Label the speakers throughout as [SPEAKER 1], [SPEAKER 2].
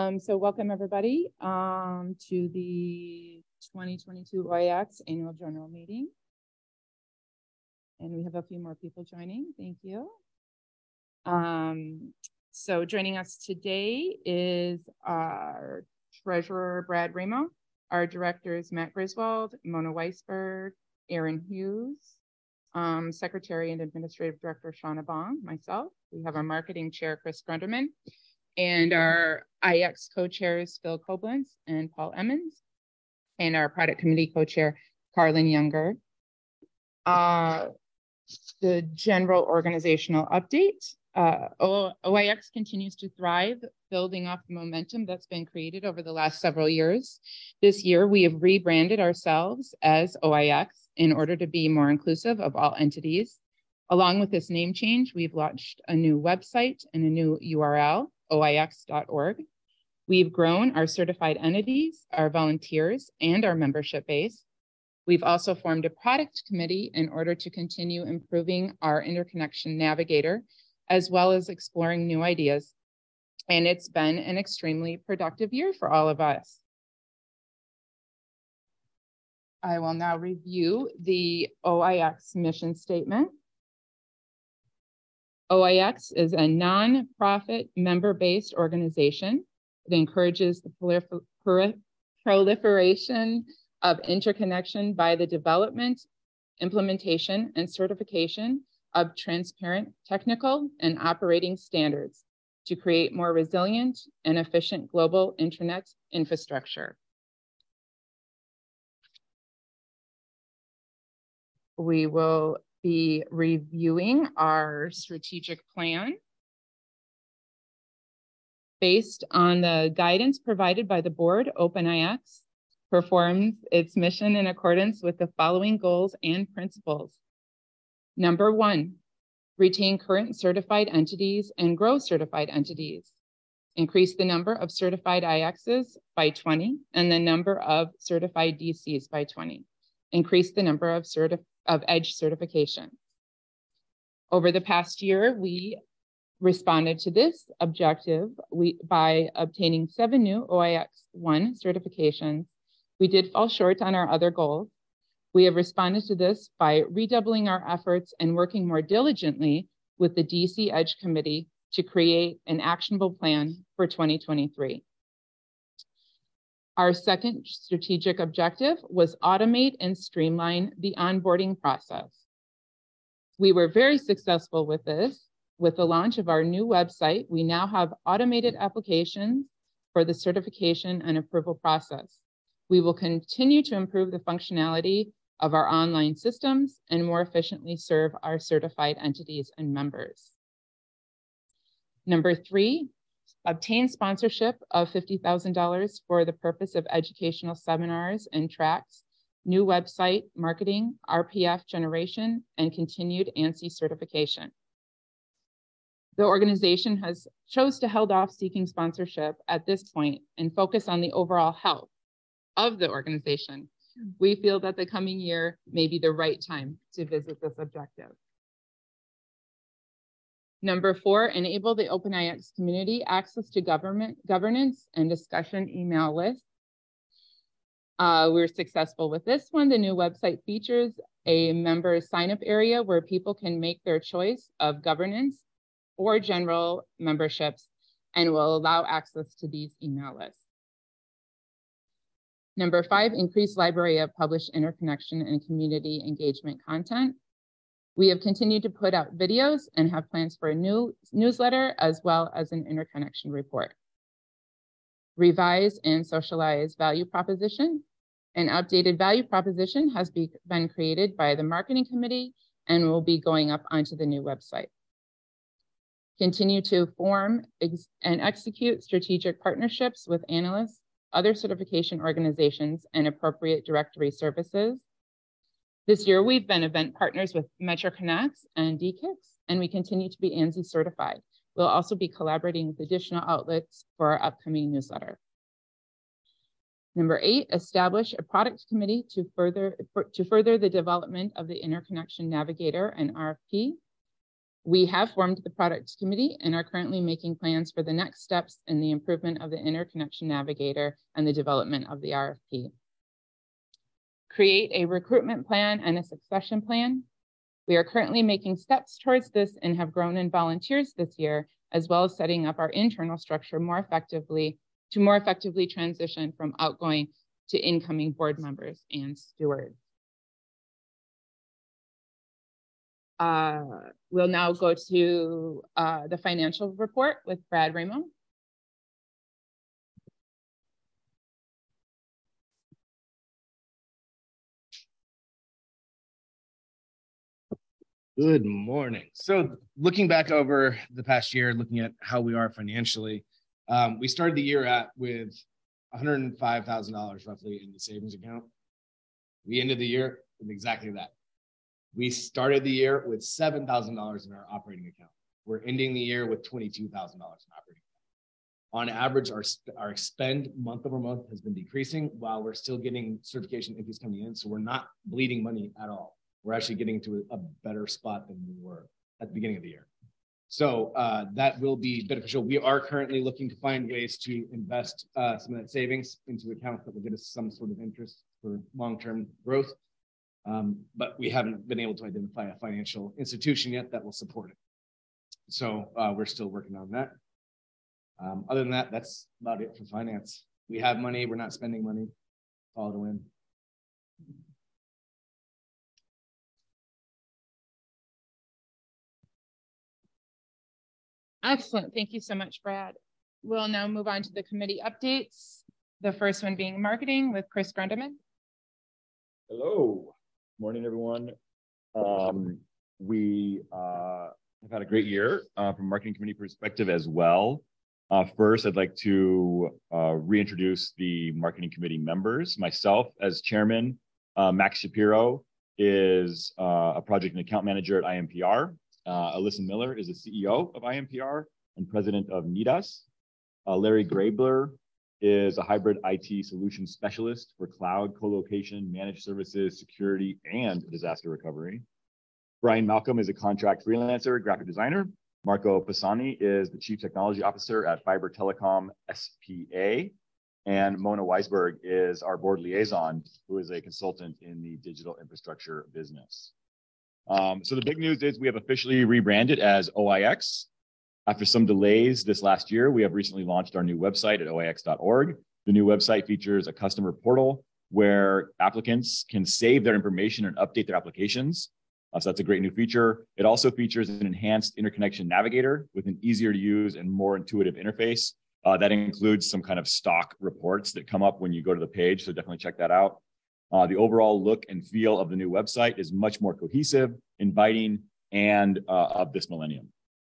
[SPEAKER 1] So welcome everybody to the 2022 OIAX Annual General Meeting. And we have a few more people joining. Thank you. So joining us today is our Treasurer, Brad Ramo, our Directors, Matt Griswold, Mona Weisberg, Aaron Hughes, Secretary and Administrative Director, Shauna Bong, myself. We have our Marketing Chair, Chris Grunderman, and our IX co-chairs, Phil Koblenz and Paul Emmons, and our Product Committee co-chair, Carlin Younger. The general organizational update. OIX continues to thrive, building off the momentum that's been created over the last several years. This year, we have rebranded ourselves as OIX in order to be more inclusive of all entities. Along with this name change, we've launched a new website and a new URL, oix.org. We've grown our certified entities, our volunteers, and our membership base. We've also formed a product committee in order to continue improving our interconnection navigator, as well as exploring new ideas. And it's been an extremely productive year for all of us. I will now review the OIX mission statement. OIX is a nonprofit member-based organization that encourages the proliferation of interconnection by the development, implementation, and certification of transparent technical and operating standards to create more resilient and efficient global internet infrastructure. We will be reviewing our strategic plan based on the guidance provided by the board. OpenIX performs its mission in accordance with the following goals and principles. Number 1, retain current certified entities and grow certified entities. Increase the number of certified IXs by 20 and the number of certified DCs by 20. Increase the number of EDGE certifications. Over the past year, we responded to this objective by obtaining 7 new OIX-1 certifications. We did fall short on our other goals. We have responded to this by redoubling our efforts and working more diligently with the DC EDGE Committee to create an actionable plan for 2023. Our second strategic objective was automate and streamline the onboarding process. We were very successful with this. With the launch of our new website, we now have automated applications for the certification and approval process. We will continue to improve the functionality of our online systems and more efficiently serve our certified entities and members. Number 3, obtain sponsorship of $50,000 for the purpose of educational seminars and tracks, new website, marketing, RPF generation, and continued ANSI certification. The organization has chose to hold off seeking sponsorship at this point and focus on the overall health of the organization. We feel that the coming year may be the right time to visit this objective. Number 4, enable the OpenIX community access to governance and discussion email lists. We're successful with this one. The new website features a member sign-up area where people can make their choice of governance or general memberships and will allow access to these email lists. Number 5, increase library of published interconnection and community engagement content. We have continued to put out videos and have plans for a new newsletter as well as an interconnection report. Revise and socialize value proposition. An updated value proposition has been created by the marketing committee and will be going up onto the new website. Continue to form and execute strategic partnerships with analysts, other certification organizations, and appropriate directory services. This year, we've been event partners with MetroConnex and DKICS, and we continue to be ANSI certified. We'll also be collaborating with additional outlets for our upcoming newsletter. Number 8, establish a product committee to further the development of the interconnection navigator and RFP. We have formed the product committee and are currently making plans for the next steps in the improvement of the interconnection navigator and the development of the RFP. Create a recruitment plan and a succession plan. We are currently making steps towards this and have grown in volunteers this year, as well as setting up our internal structure more effectively transition from outgoing to incoming board members and stewards. We'll now go to the financial report with Brad Ramo.
[SPEAKER 2] Good morning. So looking back over the past year, looking at how we are financially, we started the year with $105,000 roughly in the savings account. We ended the year with exactly that. We started the year with $7,000 in our operating account. We're ending the year with $22,000 in operating account. On average, our expend month over month has been decreasing while we're still getting certification increase coming in. So we're not bleeding money at all. We're actually getting to a better spot than we were at the beginning of the year. So that will be beneficial. We are currently looking to find ways to invest some of that savings into accounts that will get us some sort of interest for long-term growth. But we haven't been able to identify a financial institution yet that will support it. So we're still working on that. Other than that, that's about it for finance. We have money, we're not spending money. All to win.
[SPEAKER 1] Excellent. Thank you so much, Brad. We'll now move on to the committee updates. The first one being marketing with Chris Grundeman.
[SPEAKER 3] Hello. Morning, everyone. We have had a great year from a marketing committee perspective as well. First, I'd like to reintroduce the marketing committee members. Myself as chairman, Max Shapiro is a project and account manager at IMPR. Alyssa Miller is the CEO of IMPR and president of NIDAS. Larry Grabler is a hybrid IT solution specialist for cloud, co-location, managed services, security, and disaster recovery. Brian Malcolm is a contract freelancer, graphic designer. Marco Pisani is the chief technology officer at Fiber Telecom SPA. And Mona Weisberg is our board liaison, who is a consultant in the digital infrastructure business. So the big news is we have officially rebranded as OIX. After some delays this last year, we have recently launched our new website at oix.org. The new website features a customer portal where applicants can save their information and update their applications. So that's a great new feature. It also features an enhanced interconnection navigator with an easier to use and more intuitive interface. That includes some kind of stock reports that come up when you go to the page, so definitely check that out. The overall look and feel of the new website is much more cohesive, inviting, and of this millennium.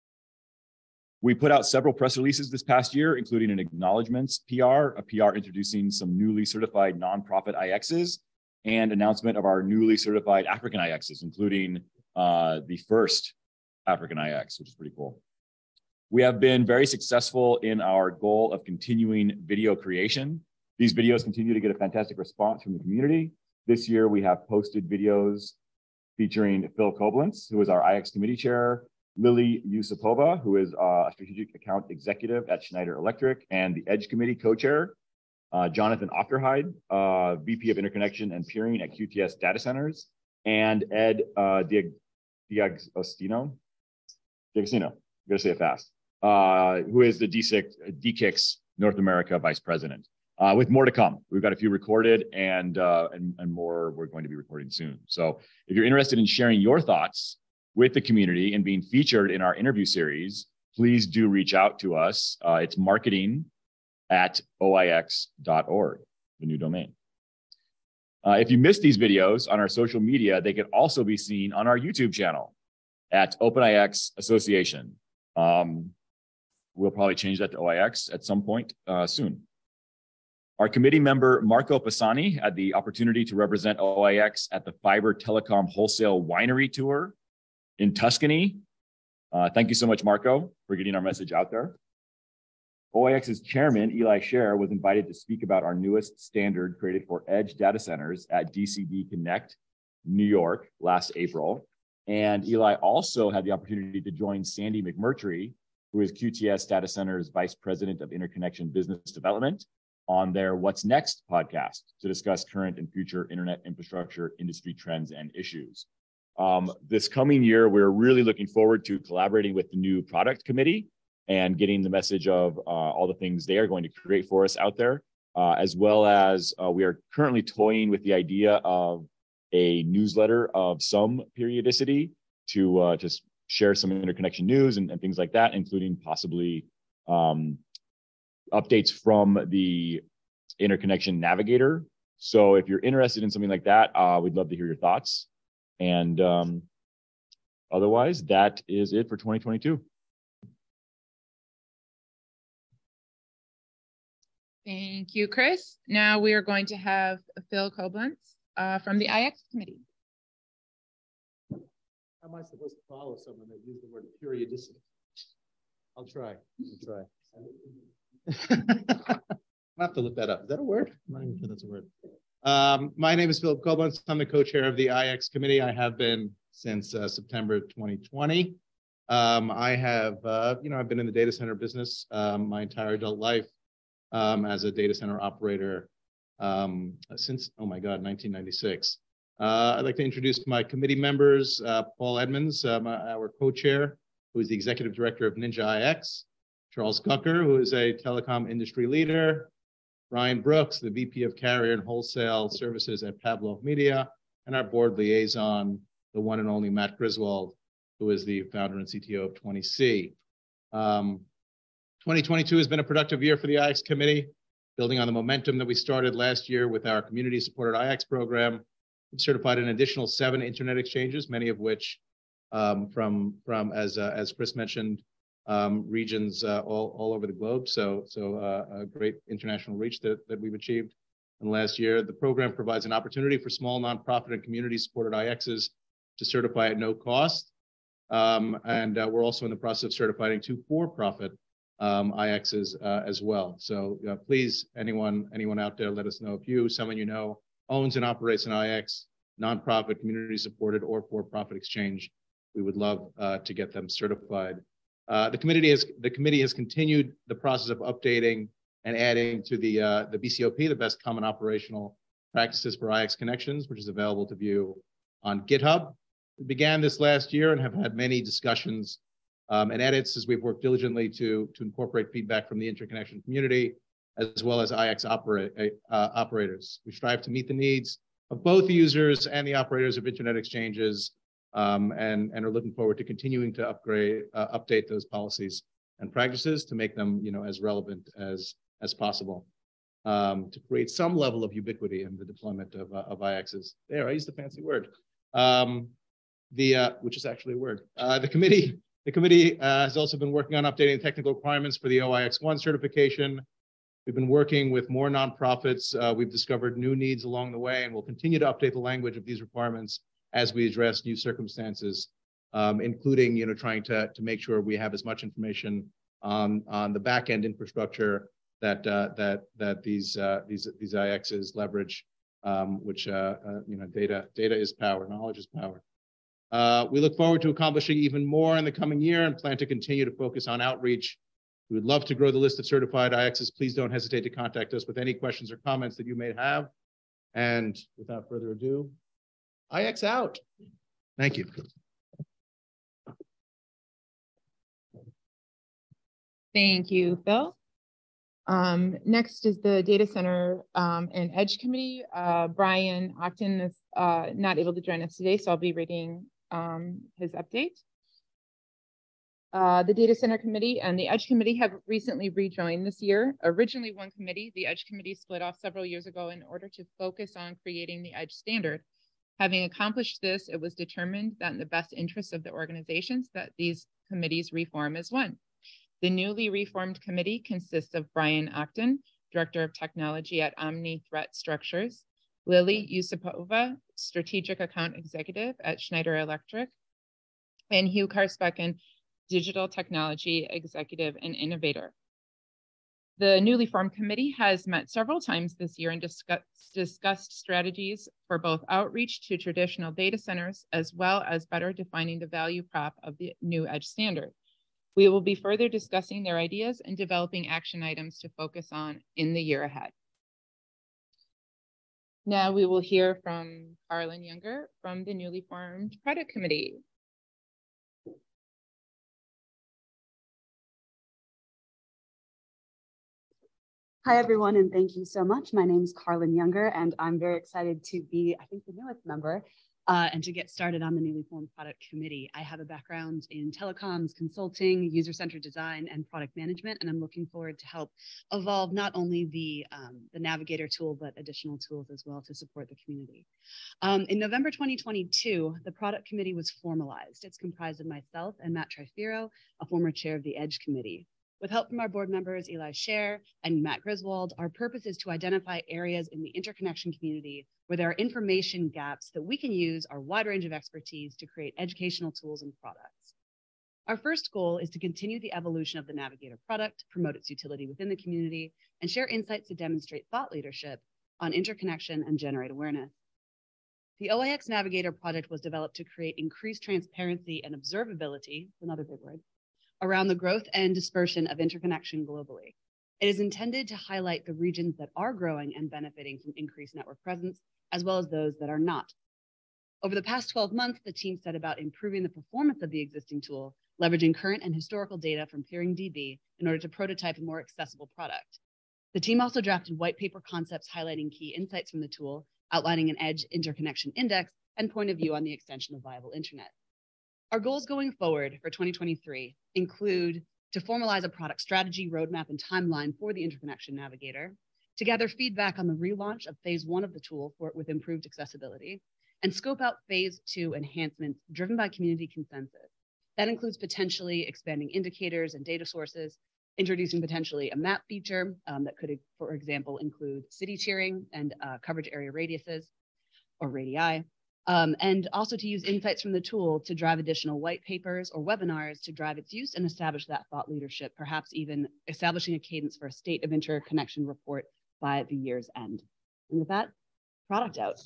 [SPEAKER 3] We put out several press releases this past year, including an acknowledgements PR, a PR introducing some newly certified nonprofit IXs, and announcement of our newly certified African IXs, including the first African IX, which is pretty cool. We have been very successful in our goal of continuing video creation. These videos continue to get a fantastic response from the community. This year, we have posted videos featuring Phil Koblentz, who is our IX committee chair, Lily Yusupova, who is a strategic account executive at Schneider Electric, and the Edge committee co-chair, Jonathan Ofterheide, VP of Interconnection and Peering at QTS Data Centers, and Ed D'Agostino, I'm gonna say it fast, who is the DKIX North America Vice President. With more to come. We've got a few recorded and more we're going to be recording soon. So if you're interested in sharing your thoughts with the community and being featured in our interview series, please do reach out to us. It's marketing@oix.org, the new domain. If you missed these videos on our social media, they can also be seen on our YouTube channel at OpenIX Association. We'll probably change that to OIX at some point soon. Our committee member, Marco Pisani, had the opportunity to represent OIX at the Fiber Telecom Wholesale Winery Tour in Tuscany. Thank you so much, Marco, for getting our message out there. OIX's chairman, Eli Scher, was invited to speak about our newest standard created for edge data centers at DCD Connect, New York, last April. And Eli also had the opportunity to join Sandy McMurtry, who is QTS Data Center's Vice President of Interconnection Business Development, on their What's Next podcast to discuss current and future internet infrastructure industry trends and issues. This coming year, we're really looking forward to collaborating with the new product committee and getting the message of all the things they are going to create for us out there, as well as we are currently toying with the idea of a newsletter of some periodicity to just share some interconnection news and things like that, including possibly updates from the Interconnection Navigator. So if you're interested in something like that, we'd love to hear your thoughts. And otherwise, that is it for 2022.
[SPEAKER 1] Thank you, Chris. Now we are going to have Phil Koblenz from the IX committee.
[SPEAKER 4] How am I supposed to follow someone that used the word periodicity? I'll try. I'll have to look that up. Is that a word? I'm not even sure that's a word. My name is Philip Koblenz. I'm the co-chair of the IX committee. I have been since September 2020. I have, I've been in the data center business my entire adult life as a data center operator since, 1996. I'd like to introduce my committee members, Paul Edmonds, our co-chair, who is the executive director of Ninja IX, Charles Gucker, who is a telecom industry leader, Brian Brooks, the VP of Carrier and Wholesale Services at Pavlov Media, and our board liaison, the one and only Matt Griswold, who is the founder and CTO of 20C. 2022 has been a productive year for the IX committee, building on the momentum that we started last year with our community-supported IX program. We've certified an additional 7 internet exchanges, many of which from as Chris mentioned, regions all over the globe. So a great international reach that we've achieved in the last year. The program provides an opportunity for small nonprofit and community-supported IXs to certify at no cost. And we're also in the process of certifying 2 for-profit IXs as well. So please, anyone out there, let us know if someone you know owns and operates an IX, nonprofit, community-supported, or for-profit exchange. We would love to get them certified. The committee has continued the process of updating and adding to the BCOP, the Best Common Operational Practices for IX Connections, which is available to view on GitHub. We began this last year and have had many discussions and edits as we've worked diligently to incorporate feedback from the interconnection community, as well as IX operators. We strive to meet the needs of both the users and the operators of internet exchanges, and are looking forward to continuing to update those policies and practices to make them, as relevant as possible, to create some level of ubiquity in the deployment of IXs. There, I used the fancy word, which is actually a word. The committee has also been working on updating technical requirements for the OIX1 certification. We've been working with more nonprofits. We've discovered new needs along the way, and we'll continue to update the language of these requirements as we address new circumstances, including trying to make sure we have as much information on the back end infrastructure that these IXs leverage, which data is power, knowledge is power. We look forward to accomplishing even more in the coming year and plan to continue to focus on outreach. We would love to grow the list of certified IXs. Please don't hesitate to contact us with any questions or comments that you may have. And without further ado, IX out. Thank you.
[SPEAKER 1] Thank you, Phil. Next is the Data Center and Edge Committee. Brian Octon is not able to join us today, so I'll be reading his update. The Data Center Committee and the Edge Committee have recently rejoined this year. Originally one committee, the Edge Committee split off several years ago in order to focus on creating the Edge standard. Having accomplished this, it was determined that in the best interest of the organizations that these committees reform as one. The newly reformed committee consists of Brian Octon, Director of Technology at Omni Threat Structures, Lily Yusupova, Strategic Account Executive at Schneider Electric, and Hugh Karspeken, Digital Technology Executive and Innovator. The newly formed committee has met several times this year and discussed strategies for both outreach to traditional data centers, as well as better defining the value prop of the new EDGE standard. We will be further discussing their ideas and developing action items to focus on in the year ahead. Now we will hear from Carlin Younger from the newly formed Product Committee.
[SPEAKER 5] Hi, everyone, and thank you so much. My name is Carlin Younger, and I'm very excited to be, I think, the newest member and to get started on the newly formed Product Committee. I have a background in telecoms, consulting, user-centered design, and product management, and I'm looking forward to help evolve not only the Navigator tool, but additional tools as well to support the community. In November 2022, the Product Committee was formalized. It's comprised of myself and Matt Trifiro, a former chair of the EDGE Committee. With help from our board members, Eli Scher and Matt Griswold, our purpose is to identify areas in the interconnection community where there are information gaps that we can use our wide range of expertise to create educational tools and products. Our first goal is to continue the evolution of the Navigator product, promote its utility within the community, and share insights to demonstrate thought leadership on interconnection and generate awareness. The OIX Navigator project was developed to create increased transparency and observability, another big word, around the growth and dispersion of interconnection globally. It is intended to highlight the regions that are growing and benefiting from increased network presence, as well as those that are not. Over the past 12 months, the team set about improving the performance of the existing tool, leveraging current and historical data from PeeringDB in order to prototype a more accessible product. The team also drafted white paper concepts highlighting key insights from the tool, outlining an EDGE interconnection index and point of view on the extension of viable internet. Our goals going forward for 2023 include to formalize a product strategy, roadmap, and timeline for the Interconnection Navigator, to gather feedback on the relaunch of phase 1 of the tool with improved accessibility, and scope out phase 2 enhancements driven by community consensus. That includes potentially expanding indicators and data sources, introducing potentially a map feature that could, for example, include city tiering and coverage area radiuses or radii. And also to use insights from the tool to drive additional white papers or webinars to drive its use and establish that thought leadership, perhaps even establishing a cadence for a state of interconnection report by the year's end. And with that, product out.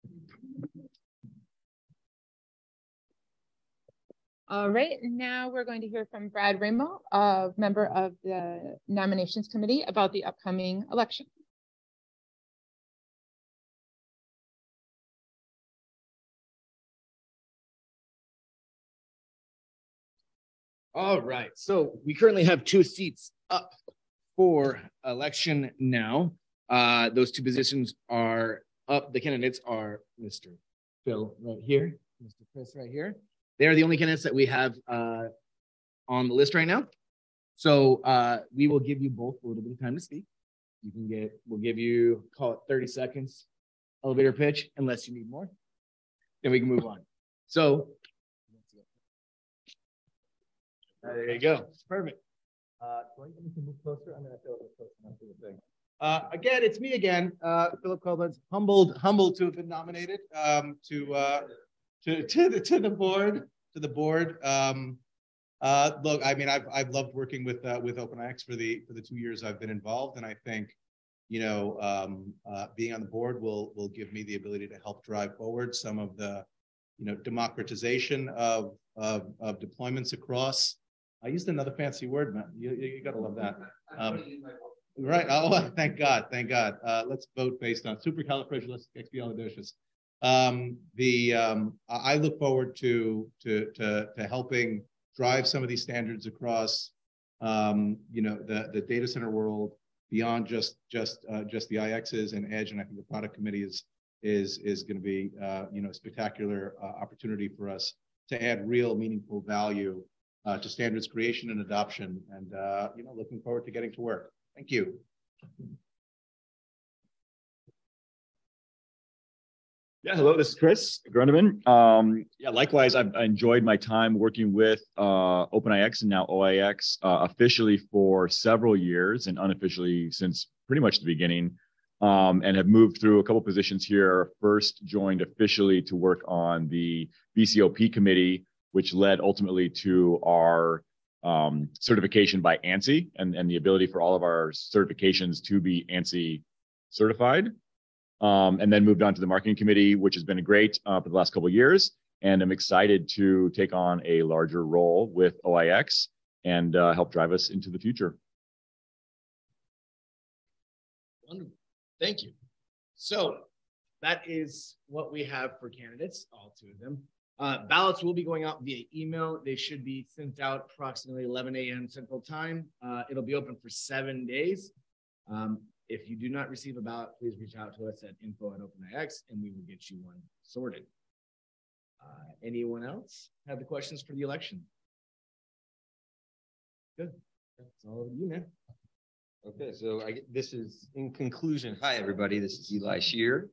[SPEAKER 1] All right, now we're going to hear from Brad Ramo, a member of the Nominations Committee, about the upcoming election.
[SPEAKER 2] All right, so we currently have 2 seats up for election now. Those 2 positions are up. The candidates are Mr. Phil right here, Mr. Chris right here. They are the only candidates that we have on the list right now. So we will give you both a little bit of time to speak. We'll give you, call it 30 seconds, elevator pitch, unless you need more. Then we can move on. So there you go. Perfect.
[SPEAKER 4] You can move closer. I'm going to feel a bit closer enough to the thing. Again, it's me again, Philip Koblenz, humbled to have been nominated to the board. Look, I mean, I've loved working with OpenIX for the 2 years I've been involved, and I think, you know, being on the board will give me the ability to help drive forward some of the, you know, democratization of deployments across. I used another fancy word, man. You gotta love that. Right. Oh, thank God. Thank God. Let's vote based on supercalifragilisticexpialidocious. I look forward to helping drive some of these standards across, you know, the data center world beyond just the IXs and EDGE. And I think the product committee is going to be, you know, a spectacular opportunity for us to add real meaningful value to standards creation and adoption. And, you know, looking forward to getting to work. Thank you.
[SPEAKER 3] Yeah, hello, this is Chris Grundeman. Yeah, likewise, I enjoyed my time working with OpenIX and now OIX officially for several years and unofficially since pretty much the beginning, and have moved through a couple positions here. First joined officially to work on the BCOP committee, which led ultimately to our certification by ANSI and the ability for all of our certifications to be ANSI certified. And then moved on to the marketing committee, which has been great for the last couple of years. And I'm excited to take on a larger role with OIX and help drive us into the future.
[SPEAKER 2] Wonderful. Thank you. So that is what we have for candidates, all two of them. Ballots will be going out via email. They should be sent out approximately 11 a.m. Central Time. It'll be open for 7 days. If you do not receive a ballot, please reach out to us at info@OpenIX and we will get you one sorted. Anyone else have the questions for the election? Good. That's all of you, man.
[SPEAKER 6] Okay, so this is in conclusion. Hi, everybody. This is Eli Shear.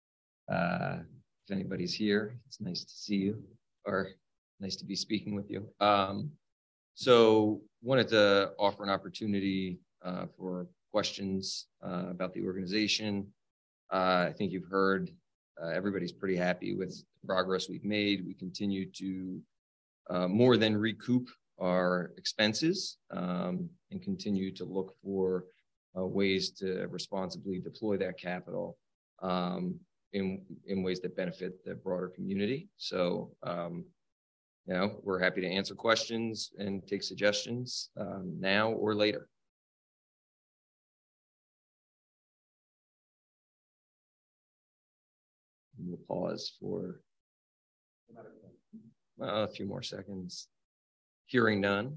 [SPEAKER 6] If anybody's here, it's nice to see you, or nice to be speaking with you. So wanted to offer an opportunity for questions about the organization. I think you've heard everybody's pretty happy with the progress we've made. We continue to more than recoup our expenses and continue to look for ways to responsibly deploy that capital in ways that benefit the broader community. So, you know, we're happy to answer questions and take suggestions now or later. We'll pause for a few more seconds. Hearing none.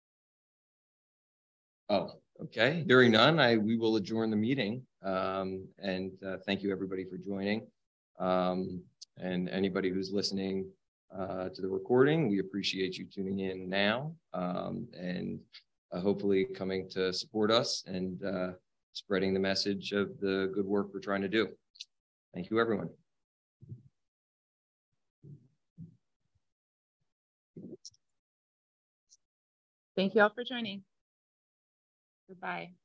[SPEAKER 6] Oh, okay. Hearing none, we will adjourn the meeting. And thank you, everybody, for joining. And anybody who's listening to the recording, we appreciate you tuning in now and hopefully coming to support us and spreading the message of the good work we're trying to do. Thank you, everyone.
[SPEAKER 1] Thank you all for joining. Goodbye.